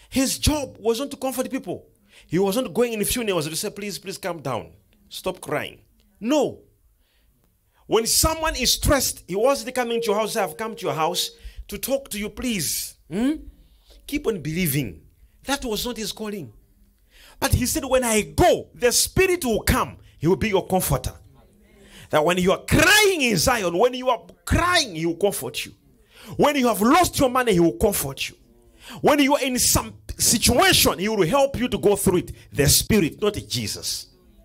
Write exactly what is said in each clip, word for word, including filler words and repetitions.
His job wasn't to comfort people. He wasn't going in funerals to say, please, please calm down. Stop crying. No. When someone is stressed, he wasn't coming to your house. I've come to your house to talk to you, please. Hmm? Keep on believing. That was not his calling. But he said, when I go, the Spirit will come. He will be your comforter. That when you are crying in Zion, when you are crying, he will comfort you. When you have lost your money, he will comfort you. When you are in some situation, he will help you to go through it. The Spirit, not Jesus.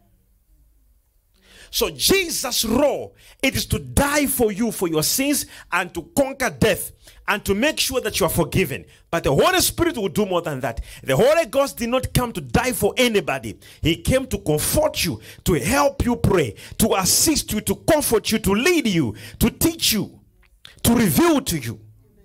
So Jesus' role, it is to die for you for your sins and to conquer death and to make sure that you are forgiven. But the Holy Spirit will do more than that. The Holy Ghost did not come to die for anybody. He came to comfort you, to help you pray, to assist you, to comfort you, to lead you, to teach you, to reveal to you.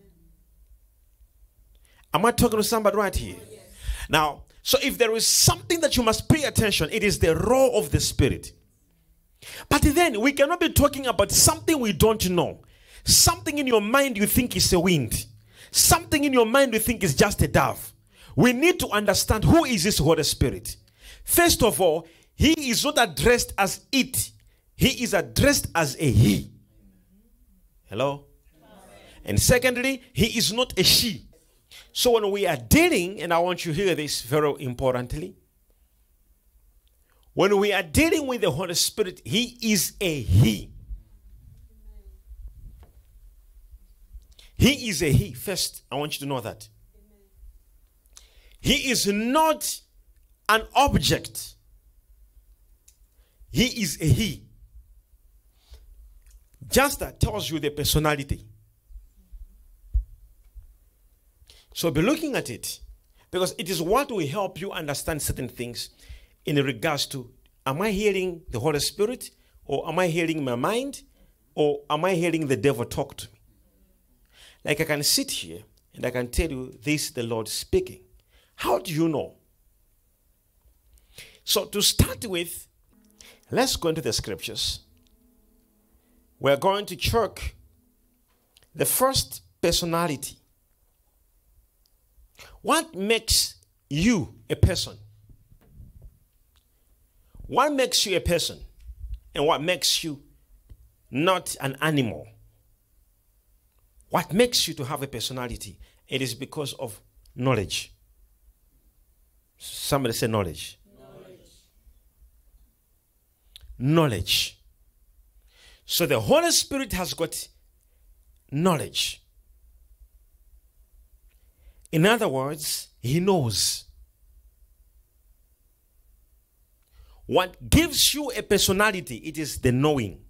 Am I talking to somebody right here? Yes. Now, so if there is something that you must pay attention, it is the role of the Spirit. But then we cannot be talking about something we don't know. Something in your mind you think is a wind. Something in your mind you think is just a dove. We need to understand who is this Holy Spirit. First of all, he is not addressed as it. He is addressed as a he. Hello? And secondly, he is not a she. So when we are dealing, and I want you to hear this very importantly, when we are dealing with the Holy Spirit, he is a he. He is a he. First, I want you to know that. He is not an object. He is a he. Just that tells you the personality. So be looking at it, because it is what will help you understand certain things in regards to, am I hearing the Holy Spirit, or am I hearing my mind, or am I hearing the devil talk to me? Like I can sit here and I can tell you this is the Lord speaking. How do you know? So to start with, let's go into the scriptures. We're going to check the first personality. What makes you a person? What makes you a person? And what makes you not an animal? What makes you to have a personality? It is because of knowledge. Somebody say knowledge. Knowledge. Knowledge. So the Holy Spirit has got knowledge. In other words, he knows. What gives you a personality, it is the knowing.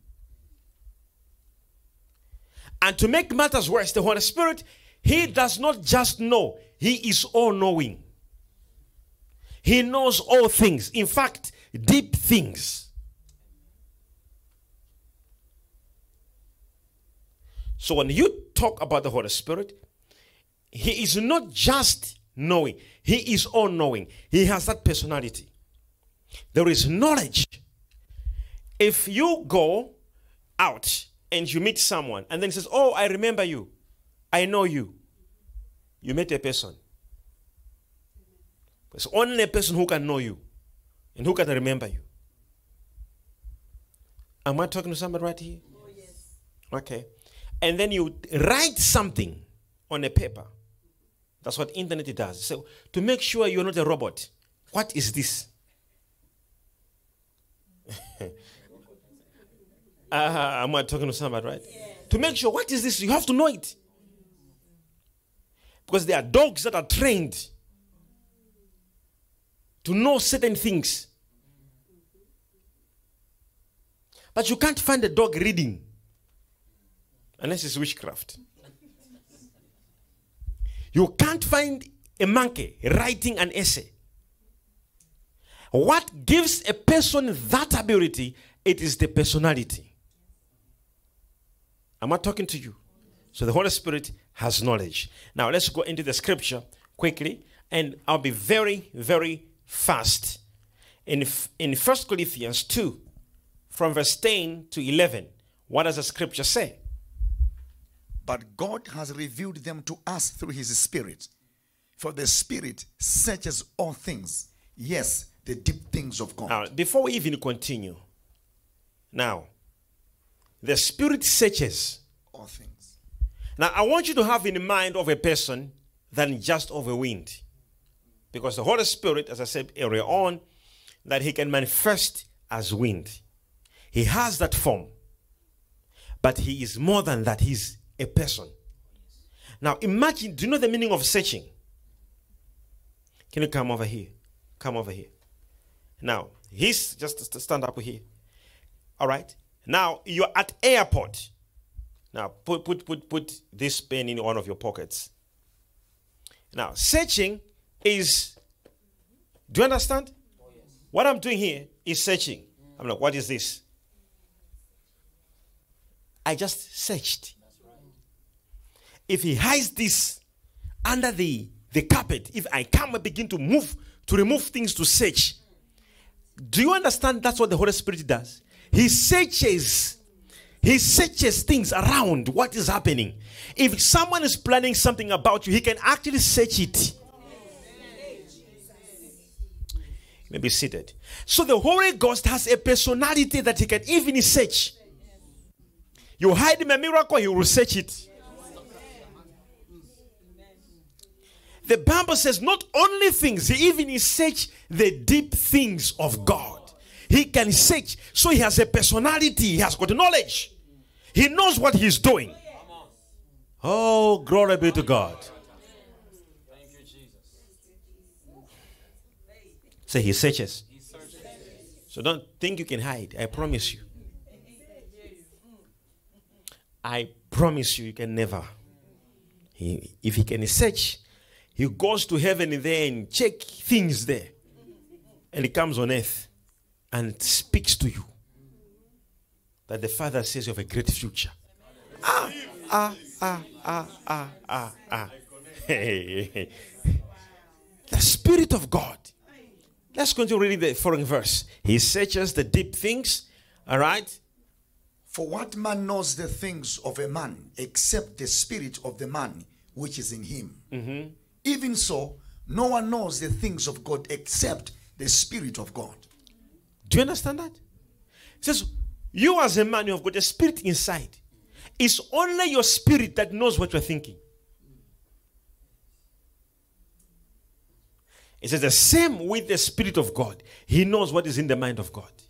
And to make matters worse, the Holy Spirit, he does not just know, he is all-knowing. He knows all things. In fact, deep things. So when you talk about the Holy Spirit, he is not just knowing, he is all-knowing. He has that personality. There is knowledge. If you go out and you meet someone and then he says, oh, I remember you. I know you. You met a person. It's only a person who can know you and who can remember you. Am I talking to somebody right here? Oh, yes. Okay. And then you write something on a paper. That's what internet does. So to make sure you're not a robot, what is this? Uh, am I talking to somebody, right? Yes. To make sure, what is this? You have to know it. Because there are dogs that are trained to know certain things. But you can't find a dog reading unless it's witchcraft. You can't find a monkey writing an essay. What gives a person that ability, it is the personality. Am I talking to you? So the Holy Spirit has knowledge. Now let's go into the scripture quickly, and I'll be very, very fast. In, in First Corinthians two, from verse ten to eleven, what does the scripture say? But God has revealed them to us through his Spirit. For the Spirit searches all things, yes, the deep things of God. Now, before we even continue, now, the Spirit searches All things. Now, I want you to have in mind of a person than just of a wind. Because the Holy Spirit, as I said earlier on, that he can manifest as wind. He has that form. But he is more than that. He's a person. Now, imagine, do you know the meaning of searching? Can you come over here? Come over here. Now, he's just stand up here. All right. Now, you're at airport. Now, put, put, put, put this pen in one of your pockets. Now, searching is, do you understand? Oh, yes. What I'm doing here is searching. I'm like, what is this? I just searched. Right. If he hides this under the, the carpet, if I come and begin to move, to remove things to search, do you understand that's what the Holy Spirit does? He searches. He searches things around what is happening. If someone is planning something about you, he can actually search it. You may be seated. So the Holy Ghost has a personality that he can even search. You hide him a miracle, he will search it. The Bible says not only things, he even search the deep things of God. He can search. So he has a personality. He has got knowledge. He knows what he's doing. Oh, glory be to God. Thank you, Jesus. Say he searches. So don't think you can hide. I promise you. I promise you, you can never. He, if he can search, he goes to heaven there and check things there. And he comes on earth and speaks to you. That the Father says you have a great future. Ah, ah, ah, ah, ah, ah, ah. The Spirit of God. Let's continue reading the following verse. He searches the deep things. All right. For what man knows the things of a man except the spirit of the man which is in him? Mm-hmm. Even so, no one knows the things of God except the Spirit of God. Do you understand that? It says, you as a man, you have got a spirit inside. It's only your spirit that knows what you're thinking. It says the same with the Spirit of God. He knows what is in the mind of God.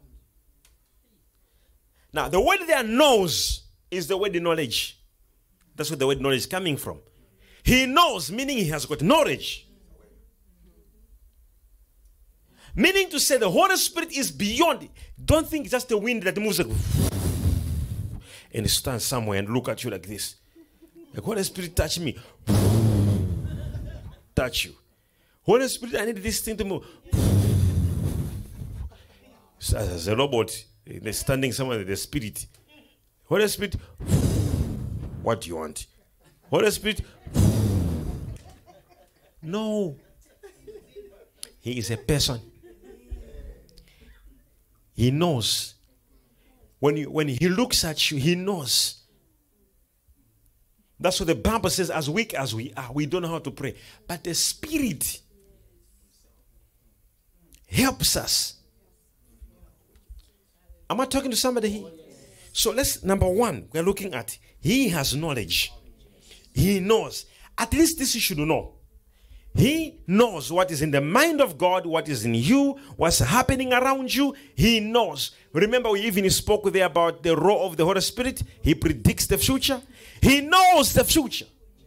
Now, the word there knows is the word knowledge. That's where the word knowledge is coming from. He knows, meaning he has got knowledge. Meaning to say the Holy Spirit is beyond. Don't think it's just the wind that moves like, and stand somewhere and look at you like this. The Holy Spirit touch me. Touch you. Holy Spirit, I need this thing to move. As a robot, they're standing somewhere, the Spirit. Holy Spirit, what do you want? Holy Spirit, no. He is a person. He knows. When you, when he looks at you, he knows. That's what the Bible says, as weak as we are, we don't know how to pray. But the Spirit helps us. Am I talking to somebody here? So let's, number one, we're looking at, he has knowledge. He knows. At least this you should know. He knows what is in the mind of God, what is in you, what's happening around you. He knows. Remember, we even spoke there about the role of the Holy Spirit. He predicts the future. He knows the future.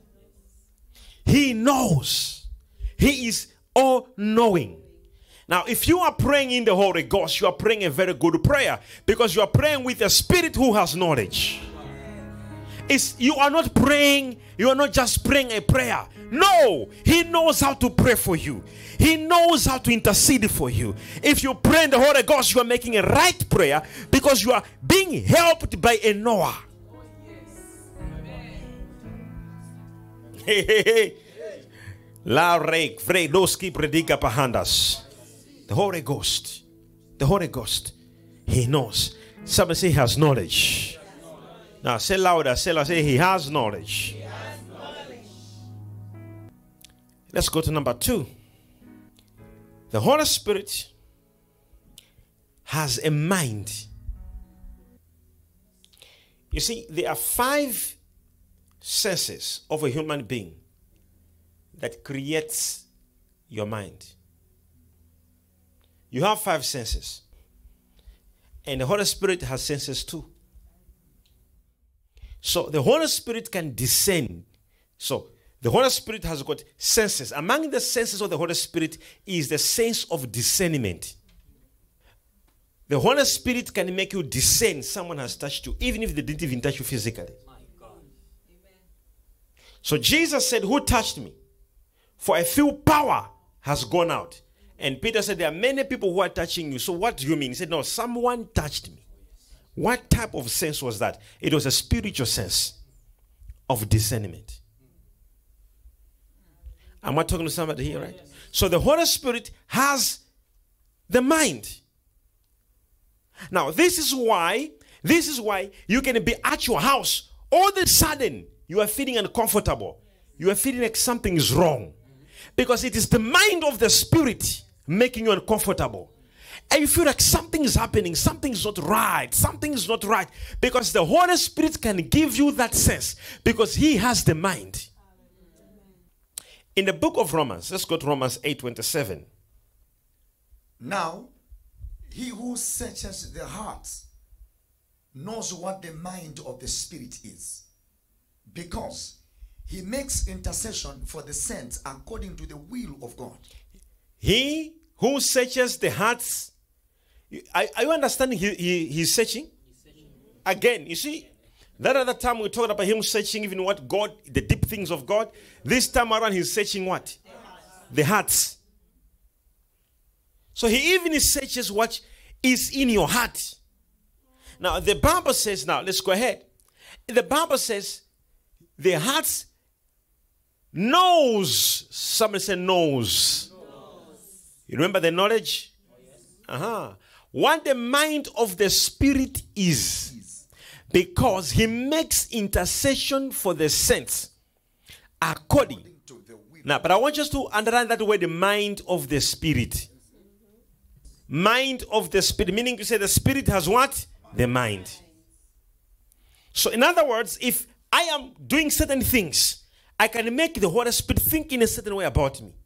He knows. He is all-knowing. Now, if you are praying in the Holy Ghost, you are praying a very good prayer because you are praying with a spirit who has knowledge. It's, you are not praying, you are not just praying a prayer. No, he knows how to pray for you. He knows how to intercede for you. If you pray in the Holy Ghost, you are making a right prayer because you are being helped by a knower. Hey, hey, hey. La rek vredoski predica pahandas. The Holy Ghost. The Holy Ghost. He knows. Somebody say he has knowledge. Now say louder. Say louder. Say he has knowledge. He has knowledge. Let's go to number two. The Holy Spirit has a mind. You see, there are five senses of a human being that creates your mind. You have five senses. And the Holy Spirit has senses too. So the Holy Spirit can discern. So the Holy Spirit has got senses. Among the senses of the Holy Spirit is the sense of discernment. The Holy Spirit can make you discern someone has touched you, even if they didn't even touch you physically. My God. So Jesus said, who touched me? For I feel power has gone out. And Peter said, there are many people who are touching you. So what do you mean? He said, no, someone touched me. What type of sense was that? It was a spiritual sense of discernment. Am I talking to somebody here, right? So the Holy Spirit has the mind. Now, this is why, this is why you can be at your house. All of a sudden, you are feeling uncomfortable. You are feeling like something is wrong. Because it is the mind of the Spirit making you uncomfortable. And you feel like something is happening, something is not right, something is not right. Because the Holy Spirit can give you that sense. Because He has the mind. In the book of Romans, let's go to Romans eight twenty-seven. Now, He who searches the hearts knows what the mind of the Spirit is, because He makes intercession for the saints according to the will of God. He who searches the hearts, are, are you understanding? He, he, he's searching? He's searching. Again, you see, that other time we talked about Him searching even what God, the deep things of God. This time around, He's searching what? The hearts. The hearts. So He even searches what is in your heart. Now, the Bible says, now, let's go ahead. The Bible says, the heart knows. Somebody say knows. knows. You remember the knowledge? Oh, yes. Uh-huh. What the mind of the Spirit is. Because He makes intercession for the saints according, according to the will. Now, but I want you to underline that word, the mind of the Spirit. Mind of the Spirit, meaning to say the Spirit has what? The mind. So in other words, if I am doing certain things, I can make the Holy Spirit think in a certain way about me.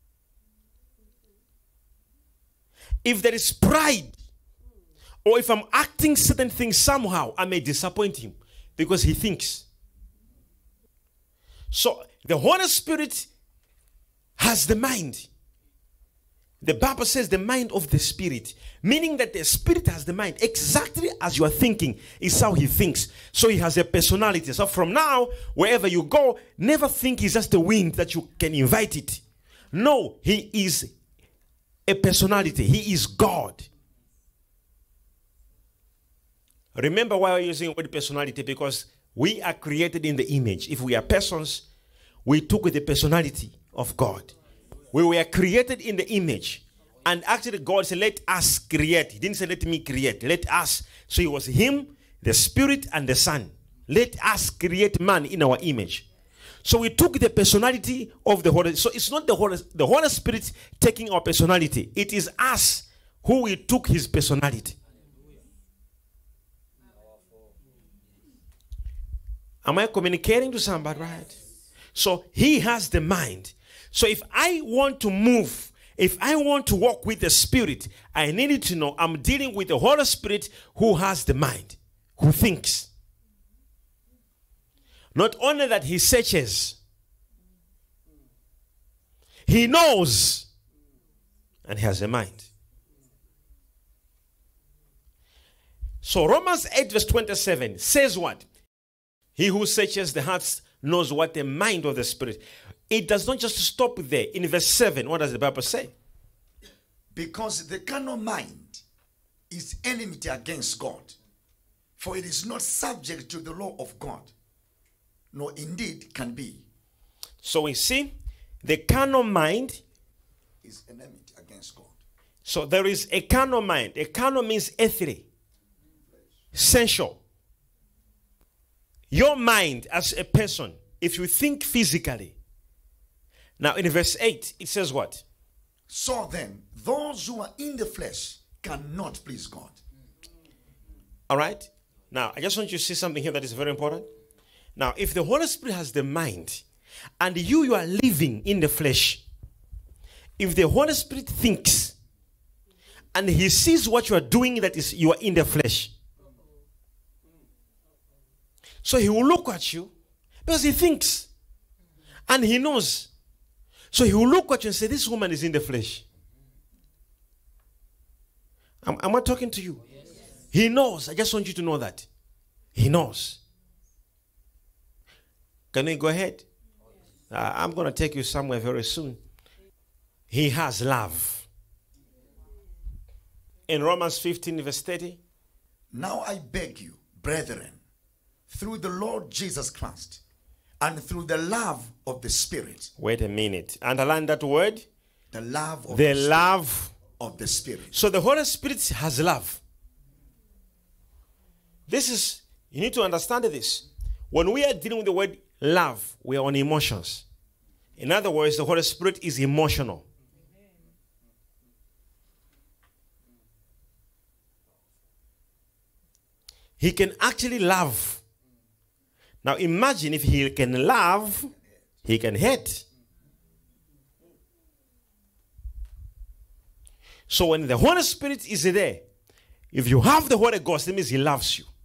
If there is pride, or if I'm acting certain things somehow, I may disappoint Him because He thinks. So the Holy Spirit has the mind. The Bible says the mind of the Spirit, meaning that the Spirit has the mind exactly as you are thinking is how He thinks. So He has a personality. So from now, wherever you go, never think He's just a wind that you can invite it. No, He is a personality. He is God. Remember why we're using the word personality? Because we are created in the image. If we are persons, we took the personality of God. We were created in the image. And actually God said, let us create. He didn't say, let me create. Let us. So it was Him, the Spirit, and the Son. Let us create man in our image. So we took the personality of the Holy. So it's not the Holy, the Holy Spirit taking our personality. It is us who we took His personality. Am I communicating to somebody, right? So He has the mind. So if I want to move, if I want to walk with the Spirit, I need to know I'm dealing with the Holy Spirit who has the mind, who thinks. Not only that He searches, He knows, and He has a mind. So Romans eight verse twenty-seven says what? He who searches the hearts knows what the mind of the Spirit. It does not just stop there. In verse seven, what does the Bible say? Because the carnal mind is enmity against God, for it is not subject to the law of God, nor indeed can be. So we see the carnal mind is enmity against God. So there is a carnal mind. A carnal means earthly, sensual. Your mind as a person, if you think physically, Now in verse eight, it says what? So then, those who are in the flesh cannot please God. All right? Now, I just want you to see something here that is very important. Now, if the Holy Spirit has the mind, and you, you are living in the flesh, if the Holy Spirit thinks, and he sees what you are doing, that is, you are in the flesh. So he will look at you, because he thinks, and he knows. So he will look at you and say, this woman is in the flesh. Am, am I talking to you? Yes. He knows. I just want you to know that. He knows. Can we go ahead? Uh, I'm going to take you somewhere very soon. He has love. In Romans fifteen, verse thirty. Now I beg you, brethren, through the Lord Jesus Christ, and through the love of the Spirit. Wait a minute. Underline that word. The love of the, the love of the Spirit. So the Holy Spirit has love. This is, you need to understand this. When we are dealing with the word love, we are on emotions. In other words, the Holy Spirit is emotional. He can actually love. Now imagine if he can love, he can hate. So when the Holy Spirit is there, if you have the Holy Ghost, that means he loves you.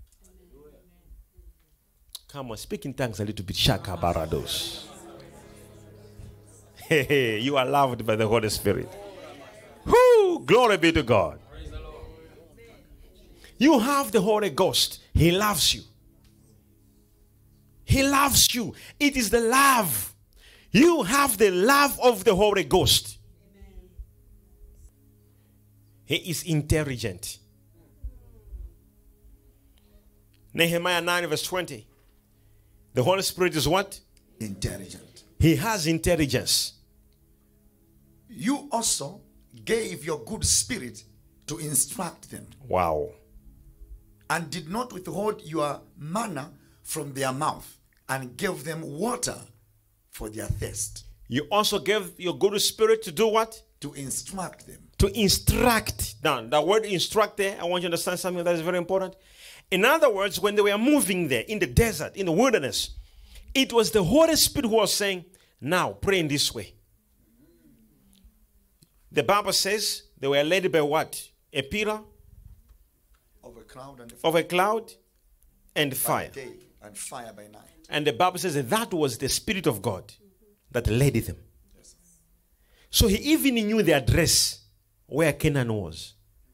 Come on, speak in tongues a little bit. Shaka barados. Hey, hey, you are loved by the Holy Spirit. Whoo, glory be to God. You have the Holy Ghost. He loves you. He loves you. It is the love. You have the love of the Holy Ghost. Amen. He is intelligent. Nehemiah nine verse twenty. The Holy Spirit is what? Intelligent. He has intelligence. You also gave your good spirit to instruct them. Wow. And did not withhold your manna from their mouth, and gave them water for their thirst. You also gave your good spirit to do what? To instruct them. To instruct. Now, the word instruct there, I want you to understand something that is very important. In other words, when they were moving there in the desert, in the wilderness, it was the Holy Spirit who was saying, now pray in this way. The Bible says they were led by what? A pillar of a cloud and, of a cloud and fire. Day and fire by night. And the Bible says that, that was the Spirit of God that led them. Yes. So he even knew the address where Canaan was.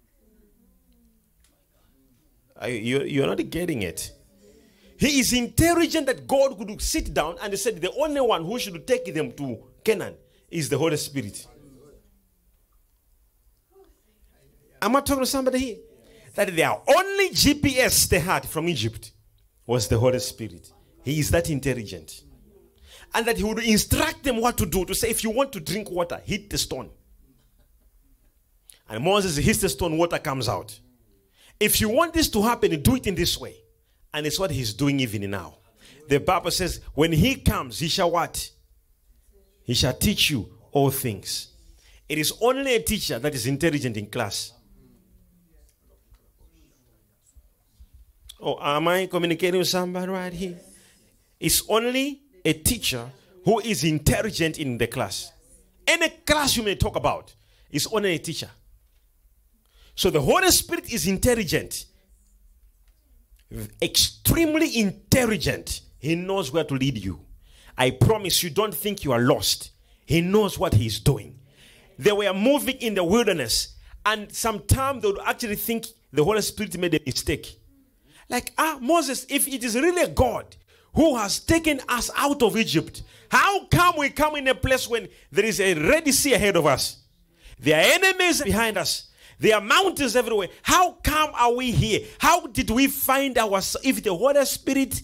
Are you, you're not getting it. He is intelligent that God could sit down and he said the only one who should take them to Canaan is the Holy Spirit. Am I talking to somebody here? That their only G P S they had from Egypt was the Holy Spirit. He is that intelligent. And that he would instruct them what to do. To say, if you want to drink water, hit the stone. And Moses hits the stone, water comes out. If you want this to happen, do it in this way. And it's what he's doing even now. The Bible says, when he comes, he shall what? He shall teach you all things. It is only a teacher that is intelligent in class. Oh, am I communicating with somebody right here? It's only a teacher who is intelligent in the class. Any class you may talk about, it's only a teacher. So the Holy Spirit is intelligent. Extremely intelligent. He knows where to lead you. I promise you, don't think you are lost. He knows what he's doing. They were moving in the wilderness, and sometimes they would actually think the Holy Spirit made a mistake. Like, ah, Moses, if it is really God who has taken us out of Egypt, how come we come in a place when there is a Red Sea ahead of us? There are enemies behind us. There are mountains everywhere. How come are we here? How did we find ourselves? If the Holy Spirit...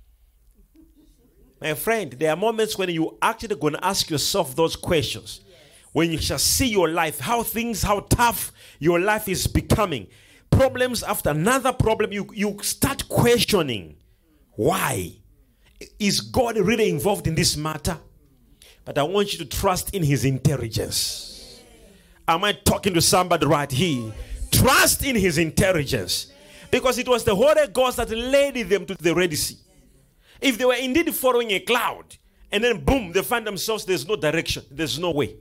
My friend, there are moments when you actually going to ask yourself those questions. Yes. When you shall see your life, how things, how tough your life is becoming. Problems after another problem, you, you start questioning. Why? Is God really involved in this matter? But I want you to trust in his intelligence. Am I talking to somebody right here? Trust in his intelligence. Because it was the Holy Ghost that led them to the Red Sea. If they were indeed following a cloud, and then boom, they find themselves, there's no direction, there's no way.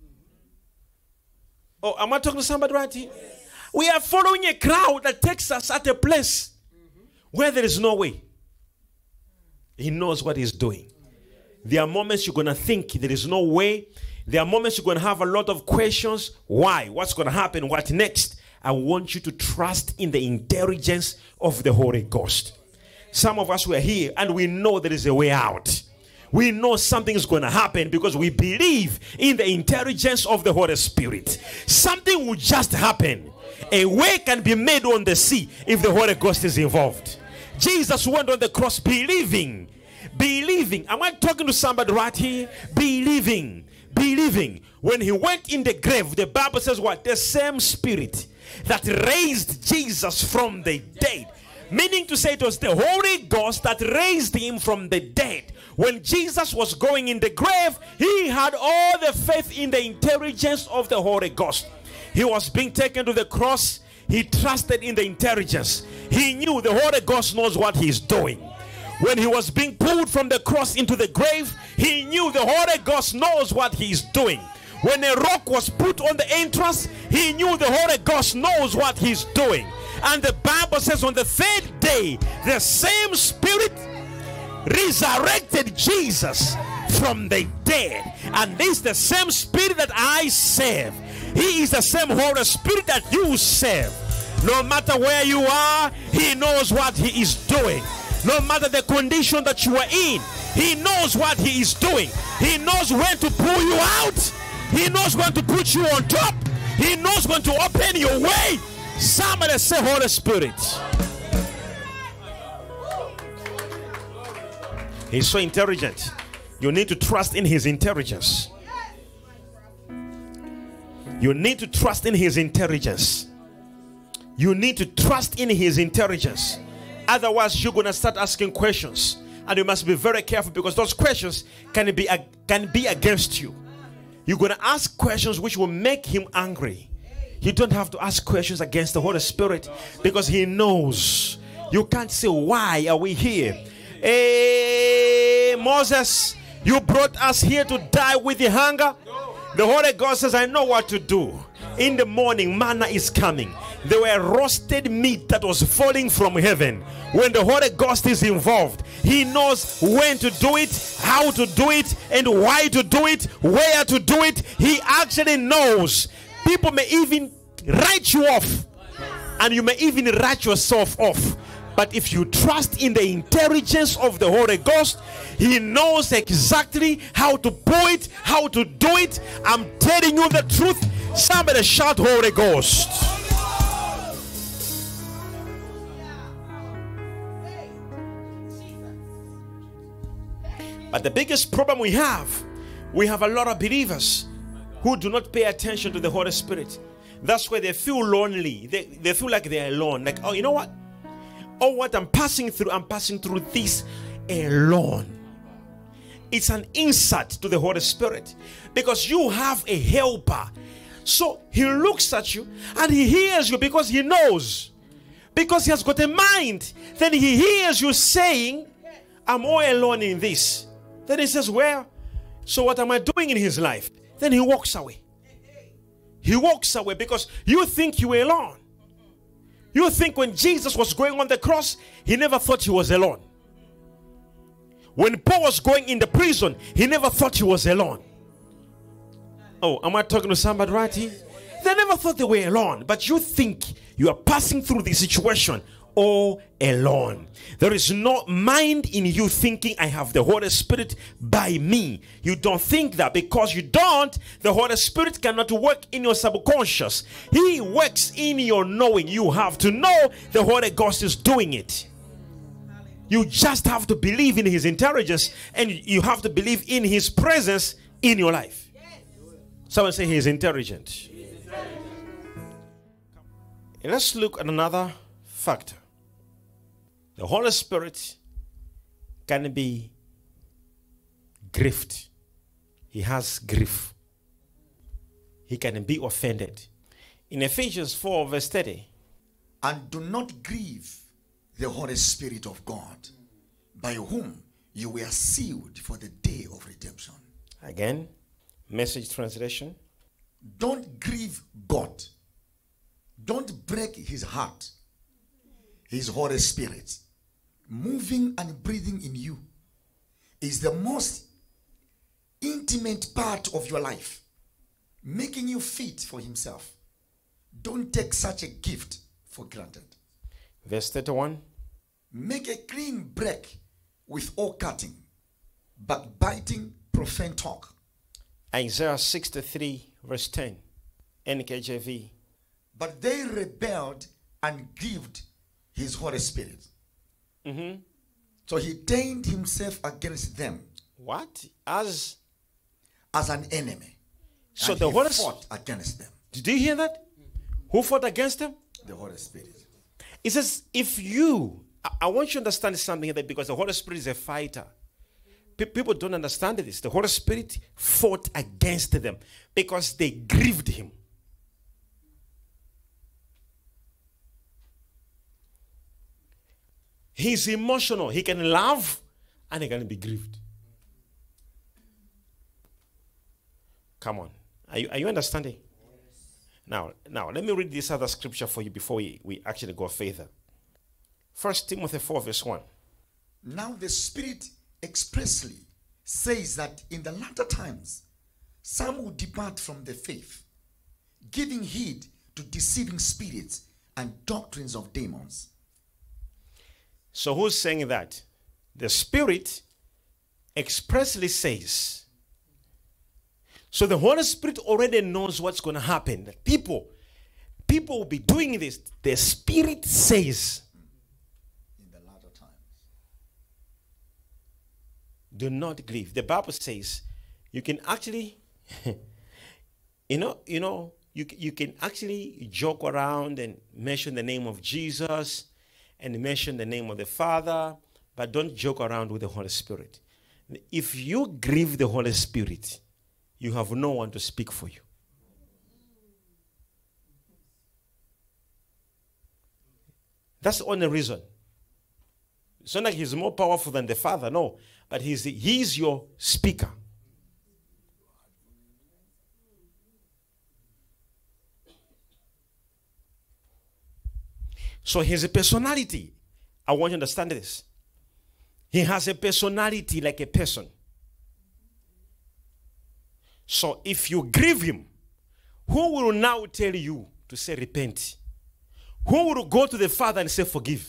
Oh, am I talking to somebody right here? We are following a crowd that takes us at a place where there is no way. He knows what he's doing. There are moments you're going to think there is no way. There are moments you're going to have a lot of questions. Why? What's going to happen? What next? I want you to trust in the intelligence of the Holy Ghost. Some of us were here and we know there is a way out. We know something is going to happen because we believe in the intelligence of the Holy Spirit. Something will just happen. A way can be made on the sea if the Holy Ghost is involved. Jesus went on the cross believing. Believing. Am I talking to somebody right here? Believing. Believing. When he went in the grave, the Bible says what? The same spirit that raised Jesus from the dead. Meaning to say it was the Holy Ghost that raised him from the dead. When Jesus was going in the grave, he had all the faith in the intelligence of the Holy Ghost. He was being taken to the cross. He trusted in the intelligence. He knew the Holy Ghost knows what he's doing. When he was being pulled from the cross into the grave, he knew the Holy Ghost knows what he's doing. When a rock was put on the entrance, he knew the Holy Ghost knows what he's doing. And the Bible says on the third day, the same spirit resurrected Jesus from the dead. And this is the same spirit that I serve. He is the same Holy Spirit that you serve. No matter where you are, he knows what he is doing. No matter the condition that you are in, he knows what he is doing. He knows when to pull you out. He knows when to put you on top. He knows when to open your way. Somebody say Holy Spirit. He's so intelligent. You need to trust in his intelligence. You need to trust in his intelligence. You need to trust in his intelligence. Otherwise, you're going to start asking questions. And you must be very careful because those questions can be, can be against you. You're going to ask questions which will make him angry. You don't have to ask questions against the Holy Spirit because he knows. You can't say, why are we here? Hey, Moses, you brought us here to die with the hunger. The Holy Ghost says, I know what to do. In the morning, manna is coming. There were roasted meat that was falling from heaven. When the Holy Ghost is involved, he knows when to do it, how to do it, and why to do it, where to do it. He actually knows. People may even write you off, and you may even write yourself off. But if you trust in the intelligence of the Holy Ghost, he knows exactly how to do it, how to do it. I'm telling you the truth. Somebody shout Holy Ghost. But the biggest problem we have, we have a lot of believers who do not pay attention to the Holy Spirit. That's why they feel lonely. They, they feel like they're alone. Like, oh, you know what? Oh, what I'm passing through, I'm passing through this alone. It's an insult to the Holy Spirit because you have a helper. So he looks at you and he hears you because he knows. Because he has got a mind. Then he hears you saying, I'm all alone in this. Then he says, well, so what am I doing in his life? Then he walks away. He walks away because you think you were alone. You think when Jesus was going on the cross, he never thought he was alone. When Paul was going in the prison, he never thought he was alone. Oh, am I talking to somebody right here? They never thought they were alone. But you think you are passing through the situation all alone. There is no mind in you thinking, I have the Holy Spirit by me. You don't think that. Because you don't, the Holy Spirit cannot work in your subconscious. He works in your knowing. You have to know the Holy Ghost is doing it. You just have to believe in his intelligence, and you have to believe in his presence in your life. Someone say he is intelligent. And let's look at another factor. The Holy Spirit can be grieved. he has grief. He can be offended. In Ephesians four, verse thirty. And do not grieve the Holy Spirit of God, by whom you were sealed for the day of redemption. Again, Message translation. Don't grieve God. Don't break his heart. His Holy Spirit, moving and breathing in you, is the most intimate part of your life, making you fit for himself. Don't take such a gift for granted. Verse thirty-one. Make a clean break with all cutting, backbiting, profane talk. Isaiah sixty-three, verse ten. N K J V. But they rebelled and grieved his Holy Spirit. Mm-hmm. So he turned himself against them. What? As as an enemy. So and the he Holy fought against them. Did you hear that? Who fought against them? The Holy Spirit. It says, if you, I, I want you to understand something here, because the Holy Spirit is a fighter. Pe- people don't understand this. The Holy Spirit fought against them because they grieved him. He's emotional. He can love and he can be grieved. Come on. Are you, are you understanding? Yes. Now, now, let me read this other scripture for you before we, we actually go further. First Timothy four, verse one. Now the Spirit expressly says that in the latter times, some will depart from the faith, giving heed to deceiving spirits and doctrines of demons. So who's saying that? The Spirit expressly says. So the Holy Spirit already knows what's going to happen. That people, people will be doing this. The Spirit says. In the latter times. Do not grieve. The Bible says you can actually, you know, you know, you, you can actually joke around and mention the name of Jesus and mention the name of the Father, but don't joke around with the Holy Spirit. If you grieve the Holy Spirit, you have no one to speak for you. That's the only reason. It's not like he's more powerful than the Father, no. But he's, he's your speaker. So he has a personality. I want you to understand this. He has a personality like a person. So if you grieve him, who will now tell you to say repent? Who will go to the Father and say forgive?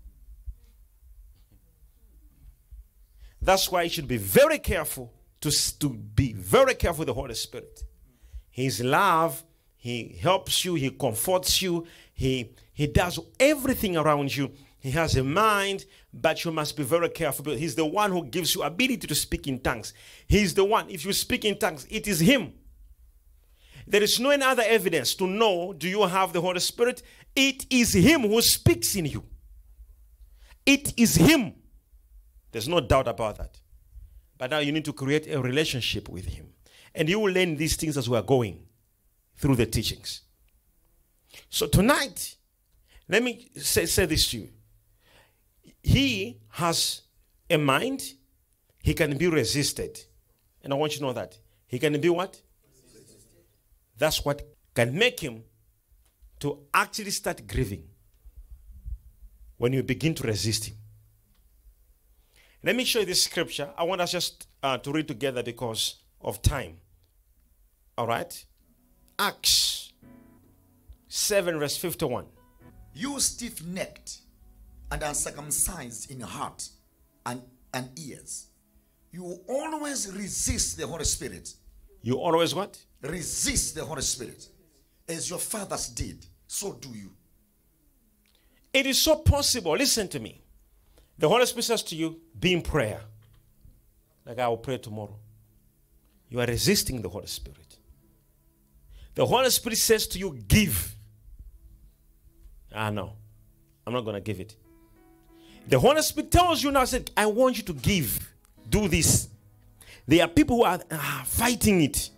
That's why you should be very careful to, to be very careful with the Holy Spirit. His love, he helps you, he comforts you, he, he does everything around you. He has a mind, but you must be very careful. But he's the one who gives you ability to speak in tongues. He's the one. If you speak in tongues, it is him. There is no any other evidence to know, do you have the Holy Spirit? It is him who speaks in you. It is him. There's no doubt about that. But now you need to create a relationship with him. And you will learn these things as we are going through the teachings. So tonight, let me say, say this to you. He has a mind. He can be resisted. And I want you to know that. He can be what? Resisted. That's what can make him to actually start grieving when you begin to resist him. Let me show you this scripture. I want us just uh, to read together because of time. All right? Acts seven verse fifty-one. You stiff-necked and uncircumcised in heart and, and ears, you always resist the Holy Spirit. You always what? Resist the Holy Spirit. As your fathers did, so do you. It is so possible. Listen to me. The Holy Spirit says to you, be in prayer. Like I will pray tomorrow. You are resisting the Holy Spirit. The Holy Spirit says to you, give. Ah, no. I'm not going to give it. The Holy Spirit tells you now, said, I want you to give. Do this. There are people who are ah, fighting it.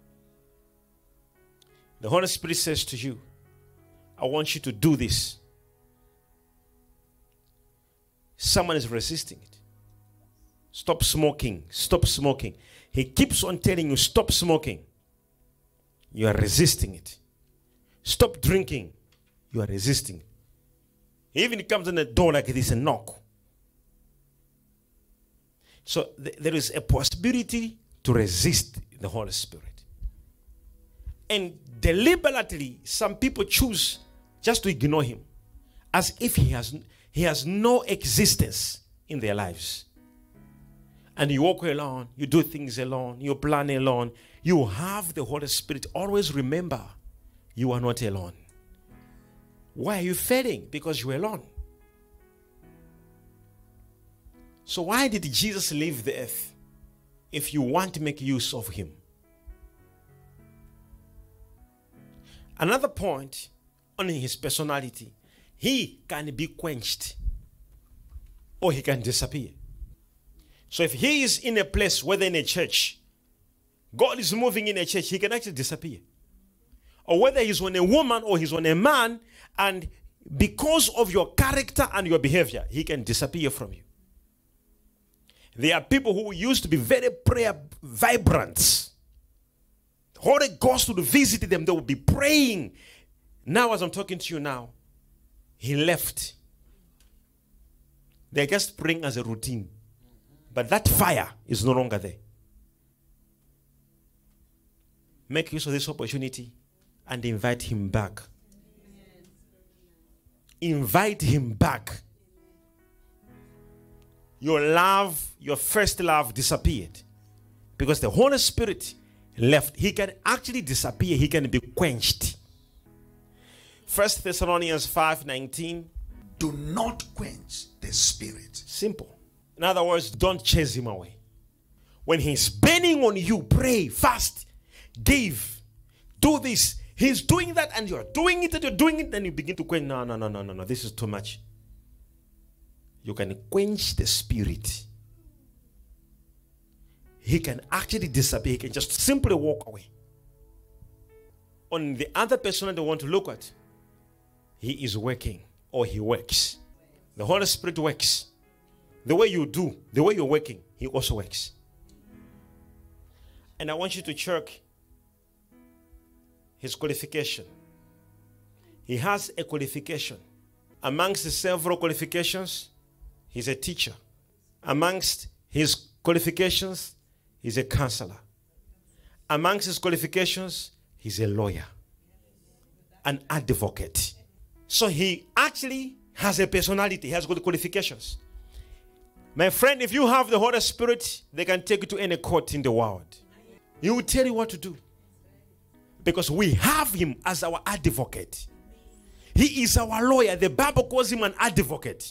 The Holy Spirit says to you, I want you to do this. Someone is resisting it. Stop smoking. Stop smoking. He keeps on telling you, stop smoking. You are resisting it. Stop drinking. You are resisting it. He even comes on the door like this and knock. So th- there is a possibility to resist the Holy Spirit. And deliberately, some people choose just to ignore him, as if he has, he has no existence in their lives. And you walk alone, you do things alone, you plan alone. You have the Holy Spirit. Always remember, you are not alone. Why are you failing? Because you're alone. So why did Jesus leave the earth if you want to make use of him? Another point on his personality, he can be quenched or he can disappear. So if he is in a place, whether in a church, God is moving in a church, he can actually disappear. Or whether he's on a woman or he's on a man, and because of your character and your behavior, he can disappear from you. There are people who used to be very prayer vibrant. The Holy Ghost would visit them, they would be praying. Now, as I'm talking to you now, he left. They're just praying as a routine. But that fire is no longer there. Make use of this opportunity and invite him back. Invite him back. Your love, your first love disappeared because the Holy Spirit left. He can actually disappear. He can be quenched. First Thessalonians five nineteen. Do not quench the Spirit. Simple. In other words, don't chase him away. When he's burning on you, pray, fast, give, do this. He's doing that and you're doing it and you're doing it, then you begin to quench. No, no, no, no, no, no. This is too much. You can quench the Spirit. He can actually disappear. He can just simply walk away. On the other person that they want to look at, he is working or he works. The Holy Spirit works. The way you do, the way you're working, he also works. And I want you to check his qualification. He has a qualification. Amongst the several qualifications, he's a teacher. Amongst his qualifications, he's a counselor. Amongst his qualifications, he's a lawyer, an advocate. So he actually has a personality, he has good qualifications. My friend, if you have the Holy Spirit, they can take you to any court in the world. He will tell you what to do. Because we have him as our advocate. He is our lawyer. The Bible calls him an advocate.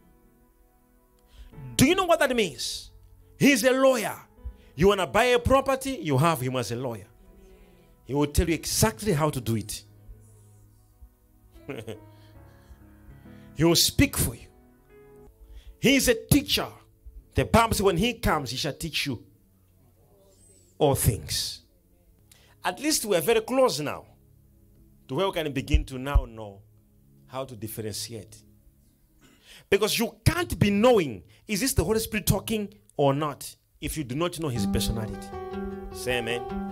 Do you know what that means? He's a lawyer. You want to buy a property, you have him as a lawyer. He will tell you exactly how to do it. He will speak for you. He is a teacher. The Bible says when he comes, he shall teach you all things. At least we are very close now to where we can begin to now know how to differentiate. Because you can't be knowing, is this the Holy Spirit talking or not, if you do not know his personality. Say amen.